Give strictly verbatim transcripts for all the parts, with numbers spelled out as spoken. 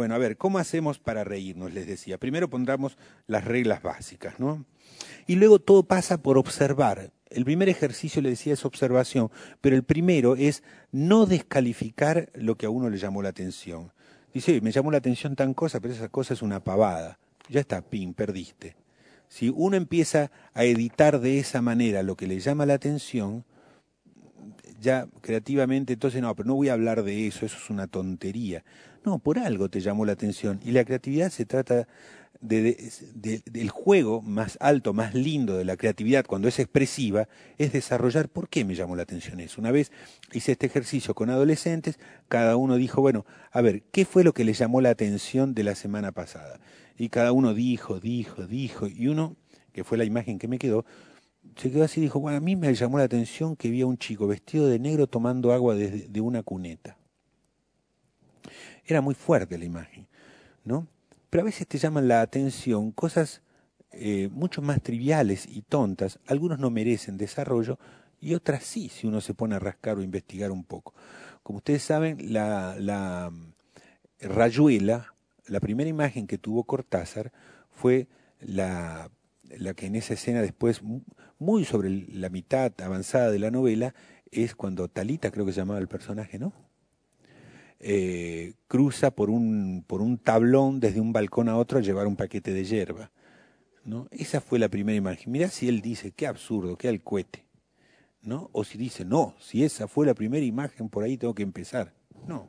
Bueno, a ver, ¿cómo hacemos para reírnos? Les decía. Primero pondremos las reglas básicas, ¿no? Y luego todo pasa por observar. El primer ejercicio, le decía, es observación, pero el primero es no descalificar lo que a uno le llamó la atención. Dice, me llamó la atención tan cosa, pero esa cosa es una pavada. Ya está, pin, perdiste. Si uno empieza a editar de esa manera lo que le llama la atención, ya creativamente, entonces no, pero no voy a hablar de eso, eso es una tontería. No, por algo te llamó la atención. Y la creatividad se trata de, de, de, del juego más alto, más lindo de la creatividad, cuando es expresiva, es desarrollar por qué me llamó la atención eso. Una vez hice este ejercicio con adolescentes, cada uno dijo, bueno, a ver, ¿qué fue lo que le llamó la atención de la semana pasada? Y cada uno dijo, dijo, dijo, y uno, que fue la imagen que me quedó, se quedó así y dijo, bueno, a mí me llamó la atención que vi a un chico vestido de negro tomando agua de, de una cuneta. Era muy fuerte la imagen, ¿no? Pero a veces te llaman la atención cosas eh, mucho más triviales y tontas. Algunos no merecen desarrollo y otras sí, si uno se pone a rascar o investigar un poco. Como ustedes saben, la, la rayuela, la primera imagen que tuvo Cortázar fue la, la que en esa escena después, muy sobre la mitad avanzada de la novela, es cuando Talita, creo que se llamaba el personaje, ¿no? Eh, cruza por un, por un tablón desde un balcón a otro a llevar un paquete de yerba, ¿no? Esa fue la primera imagen. Mirá si él dice, qué absurdo, qué alcuete, ¿no? O si dice, no, si esa fue la primera imagen, por ahí tengo que empezar. No.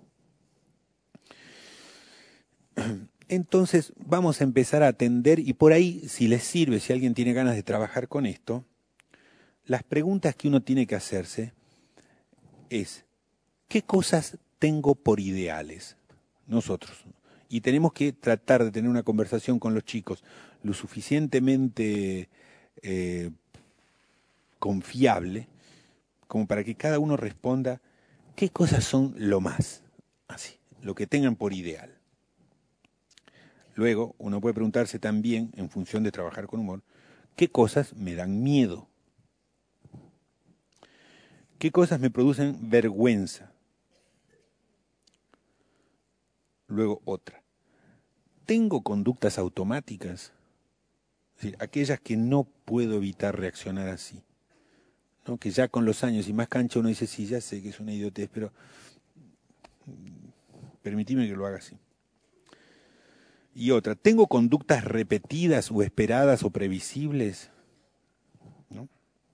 Entonces vamos a empezar a atender, y por ahí, si les sirve, si alguien tiene ganas de trabajar con esto, las preguntas que uno tiene que hacerse es, ¿qué cosas tengo por ideales? Nosotros. Y tenemos que tratar de tener una conversación con los chicos lo suficientemente eh, confiable como para que cada uno responda qué cosas son lo más, así, lo que tengan por ideal. Luego, uno puede preguntarse también, en función de trabajar con humor, ¿qué cosas me dan miedo? ¿Qué cosas me producen vergüenza? Luego otra. ¿Tengo conductas automáticas? Es decir, aquellas que no puedo evitar reaccionar así, ¿no? Que ya con los años y más cancha uno dice, sí, ya sé que es una idiotez, pero permitime que lo haga así. Y otra, ¿tengo conductas repetidas o esperadas o previsibles? ¿No?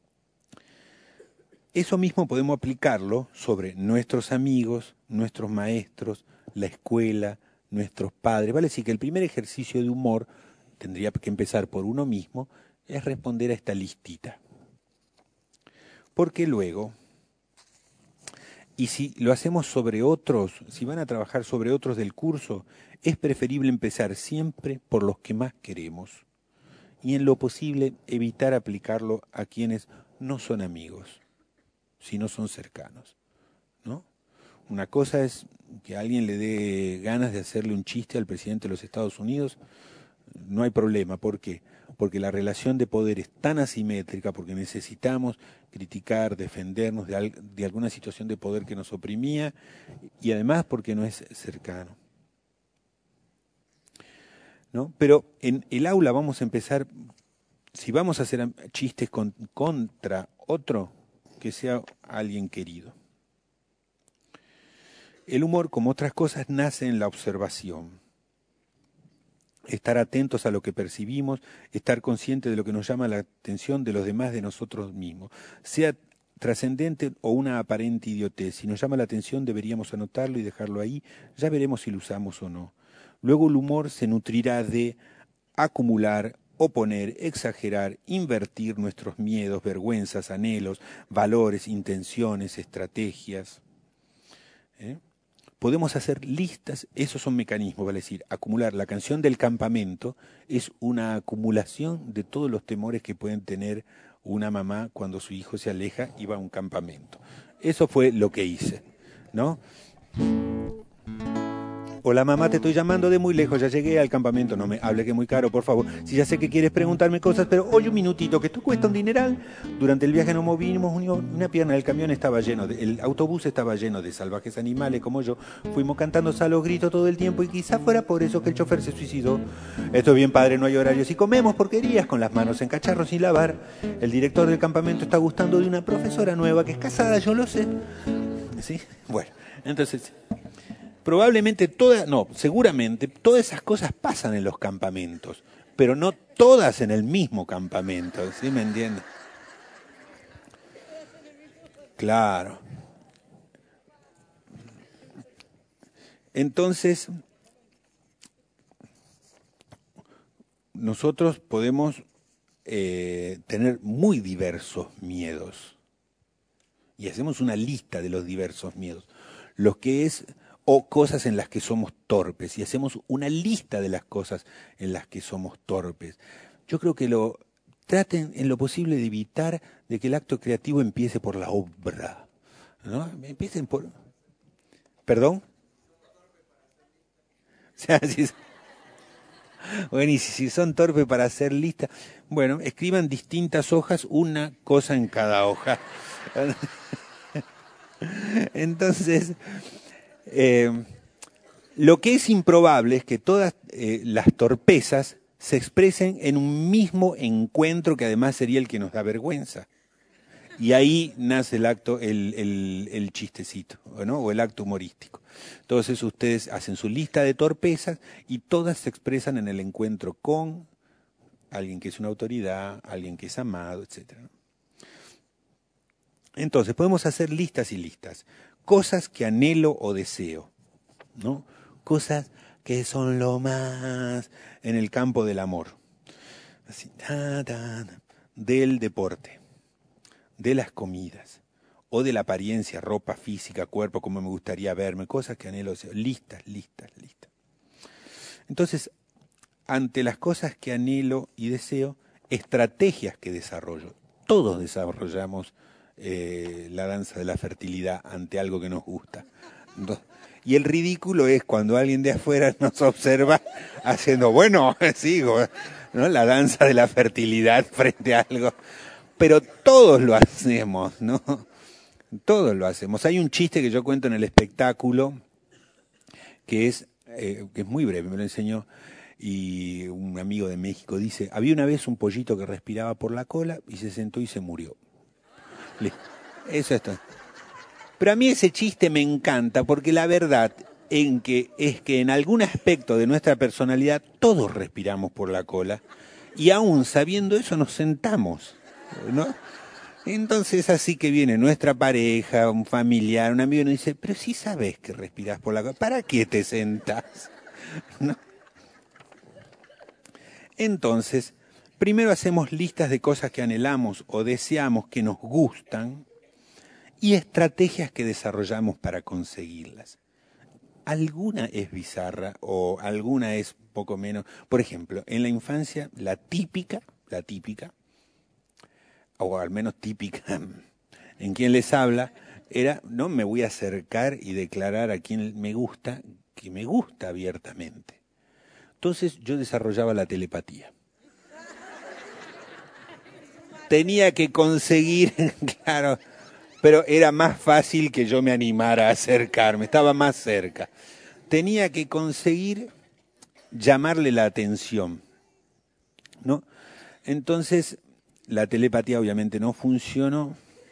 Eso mismo podemos aplicarlo sobre nuestros amigos, nuestros maestros, la escuela, nuestros padres. Vale decir que el primer ejercicio de humor, tendría que empezar por uno mismo, es responder a esta listita. Porque luego, y si lo hacemos sobre otros, si van a trabajar sobre otros del curso, es preferible empezar siempre por los que más queremos y en lo posible evitar aplicarlo a quienes no son amigos, si no son cercanos, ¿no? Una cosa es que alguien le dé ganas de hacerle un chiste al presidente de los Estados Unidos, no hay problema. ¿Por qué? Porque la relación de poder es tan asimétrica, porque necesitamos criticar, defendernos de, al, de alguna situación de poder que nos oprimía, y además porque no es cercano, ¿no? Pero en el aula vamos a empezar, si vamos a hacer chistes con, contra otro, que sea alguien querido. El humor, como otras cosas, nace en la observación. Estar atentos a lo que percibimos, estar conscientes de lo que nos llama la atención de los demás, de nosotros mismos. Sea trascendente o una aparente idiotez, si nos llama la atención deberíamos anotarlo y dejarlo ahí, ya veremos si lo usamos o no. Luego el humor se nutrirá de acumular, oponer, exagerar, invertir nuestros miedos, vergüenzas, anhelos, valores, intenciones, estrategias. ¿Eh? Podemos hacer listas, esos son mecanismos, vale decir, acumular. La canción del campamento es una acumulación de todos los temores que pueden tener una mamá cuando su hijo se aleja y va a un campamento. Eso fue lo que hice, ¿no? Hola mamá, te estoy llamando de muy lejos, ya llegué al campamento, no me hable que es muy caro, por favor. Si ya sé que quieres preguntarme cosas, pero oye un minutito, que esto cuesta un dineral. Durante el viaje nos movimos una pierna, el camión estaba lleno, de, el autobús estaba lleno de salvajes animales como yo. Fuimos cantando a los gritos todo el tiempo y quizá fuera por eso que el chofer se suicidó. Esto es bien padre, no hay horarios y comemos porquerías con las manos en cacharros sin lavar. El director del campamento está gustando de una profesora nueva que es casada, yo lo sé. ¿Sí? Bueno, entonces... Probablemente todas, no, seguramente todas esas cosas pasan en los campamentos, pero no todas en el mismo campamento, ¿sí me entienden? Claro. Entonces, nosotros podemos eh, tener muy diversos miedos y hacemos una lista de los diversos miedos, lo que es... o cosas en las que somos torpes, y hacemos una lista de las cosas en las que somos torpes. Yo creo que lo traten en lo posible de evitar de que el acto creativo empiece por la obra, ¿no? Empiecen por... ¿Perdón? O sea, si... Bueno, y si, si son torpes para hacer lista, bueno, escriban distintas hojas, una cosa en cada hoja. Entonces... Eh, lo que es improbable es que todas eh, las torpezas se expresen en un mismo encuentro que además sería el que nos da vergüenza. Y ahí nace el acto, el, el, el chistecito, ¿no? O el acto humorístico. Entonces ustedes hacen su lista de torpezas y todas se expresan en el encuentro con alguien que es una autoridad, alguien que es amado, etcétera. Entonces podemos hacer listas y listas. Cosas que anhelo o deseo, ¿no? Cosas que son lo más en el campo del amor. Así, ta, ta, del deporte, de las comidas, o de la apariencia, ropa física, cuerpo, como me gustaría verme, cosas que anhelo o deseo. Listas, listas, listas. Entonces, ante las cosas que anhelo y deseo, estrategias que desarrollo. Todos desarrollamos Eh, la danza de la fertilidad ante algo que nos gusta. Y el ridículo es cuando alguien de afuera nos observa haciendo, bueno, sigo, ¿no? La danza de la fertilidad frente a algo. Pero todos lo hacemos, ¿no? Todos lo hacemos. Hay un chiste que yo cuento en el espectáculo que es, eh, que es muy breve, me lo enseñó, y un amigo de México dice, había una vez un pollito que respiraba por la cola y se sentó y se murió. Eso es todo. Pero a mí ese chiste me encanta porque la verdad en que es que en algún aspecto de nuestra personalidad todos respiramos por la cola y aún sabiendo eso nos sentamos, ¿no? Entonces así que viene nuestra pareja, un familiar, un amigo y nos dice, pero si sabes que respiras por la cola, ¿para qué te sentás? ¿No? Entonces, primero hacemos listas de cosas que anhelamos o deseamos que nos gustan y estrategias que desarrollamos para conseguirlas. Alguna es bizarra o alguna es poco menos. Por ejemplo, en la infancia, la típica, la típica, o al menos típica en quien les habla, era, no me voy a acercar y declarar a quien me gusta, que me gusta abiertamente. Entonces yo desarrollaba la telepatía. Tenía que conseguir, claro, pero era más fácil que yo me animara a acercarme, estaba más cerca. Tenía que conseguir llamarle la atención, ¿no? Entonces, la telepatía obviamente no funcionó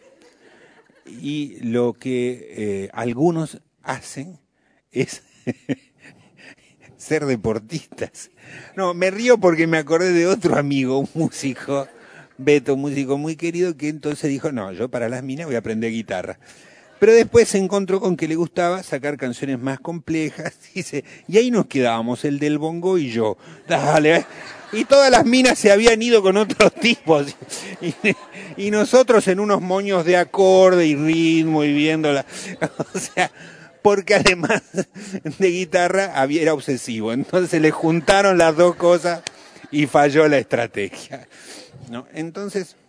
y lo que eh, algunos hacen es ser deportistas. No, me río porque me acordé de otro amigo, un músico, Beto, un músico muy querido, que entonces dijo, no, yo para las minas voy a aprender guitarra. Pero después se encontró con que le gustaba sacar canciones más complejas, dice, y ahí nos quedábamos, el del bongo y yo. Dale, y todas las minas se habían ido con otros tipos. Y, y nosotros en unos moños de acorde y ritmo y viéndola. O sea, porque además de guitarra había, era obsesivo. Entonces le juntaron las dos cosas y falló la estrategia, ¿no? Entonces,